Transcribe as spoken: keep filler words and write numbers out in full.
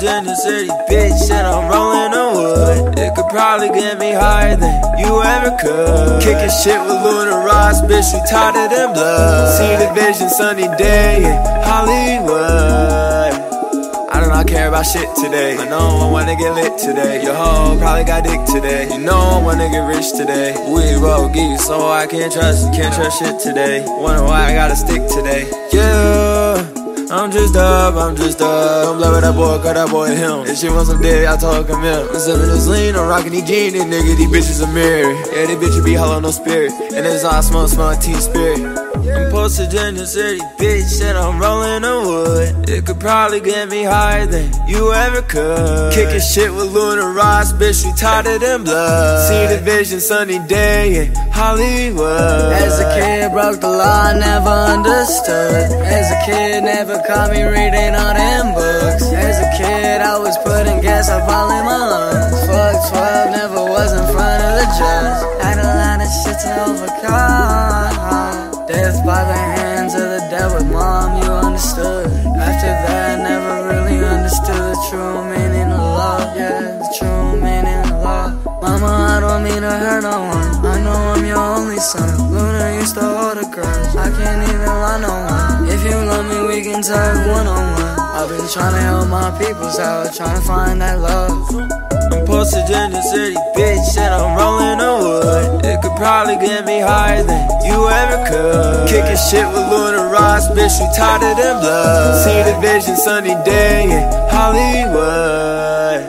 in the city, bitch, and I'm rolling the wood. It could probably get me higher than you ever could. Kicking shit with Luna Ross, bitch, we tighter than blood. See the vision, sunny day in Hollywood. I do not care about shit today. I know I wanna get lit today. Your hoe probably got dick today. You know I wanna get rich today. We roll geese, so I can't trust, can't trust shit today. Wonder why I gotta stick today. Yeah, I'm just up, I'm just up. Don't play with that boy, cause that boy him. If she wants some dick, I told him come here. I'm sipping this lean, I'm rocking these jeans, these niggas, these bitches are married. Yeah, these bitches be hollow, no spirit. And it's all smell, smell like teen spirit. I'm posted in the city, bitch, and I'm rolling the wood. It could probably get me higher than you ever could. Kicking shit with Luna Ross, bitch, we tighter than blood. See the vision, sunny day in Hollywood. As a kid, broke the law, I never understood. As a kid, never caught me reading all them books. As a kid, I was putting gas up all in my lungs. Fuck twelve, never was in front of the judge. Had a lot of shit to overcome. Death by the hands of the devil, mom, you understood. After that, I never really understood the true meaning of love. Yeah, the true meaning of love. Mama, I don't mean to hurt no one. I know I'm your only son. Luna used to hold a grudge. I can't even lie no one. If you love me, we can talk one on one. I've been trying to help my peoples out, trying to find that love. I'm posted in the city, bitch, and I'm rolling the wood. It could probably get me higher than you ever could. Kicking shit with Luna Ross, bitch, we tighter than blood. See the vision, sunny day in Hollywood.